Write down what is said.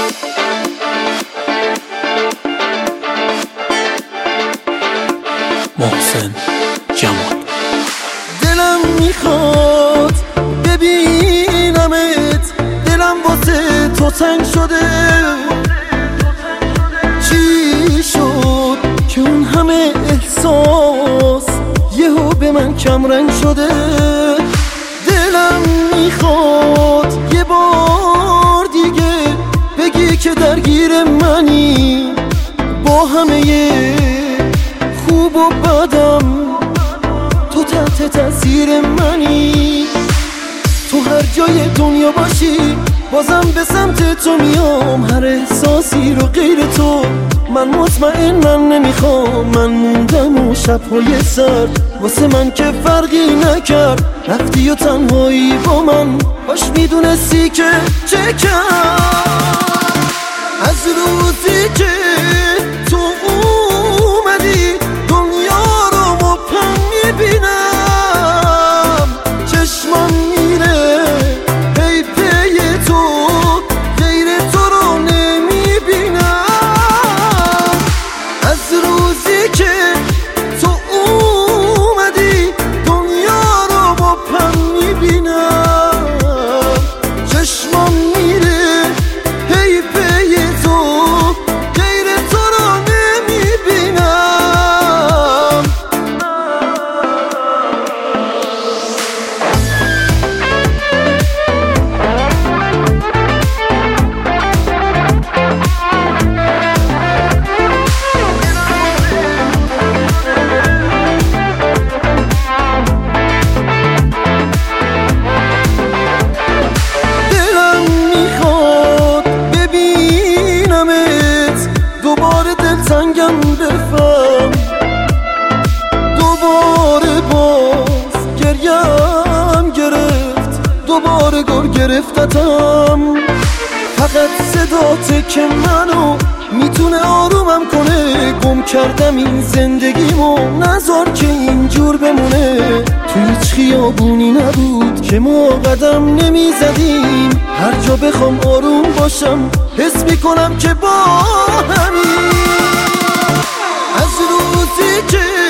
محسن جمال. دلم میخواد ببینمت، دلم واسه تو تنگ شده. چی شد که اون همه احساس یهو به من کمرنگ شده؟ دلم میخواد یه بار دیگه بگی که درگیر منی، با همه خوب و بدم تو تحت تاثیر منی. تو هر جای دنیا باشی بازم به سمت تو میام، هر احساسی رو غیر تو من مطمئنم نمیخوام. من موندم و شبهای سرد واسه من که فرقی نکرد، رفتی و تنهایی با من، باش میدونستی که چه کرد. از روزی که تو اومدی دنیا رو مبهم میبینم، چشمم میره پی پی تو، غیر تو رو نمیبینم. از روزی که تو اومدی دنیا رو مبهم میبینم، چشمم میره پی پی تو، غیر تو رو نمیبینم. دلم میخواد ببینمت، دوباره دلتنگم بفهم، دوباره باز گریم گرفت، دوباره گر گرفتتم. فقط صداته که منو میتونه آرومم کنه، گم کردم این زندگیمو، نذار که اینجور بمونه. تو هیچ خیابونی نبود که ما قدم نمیزدیم، هر جا بخوام آروم باشم حس میکنم که با همین. از روزی که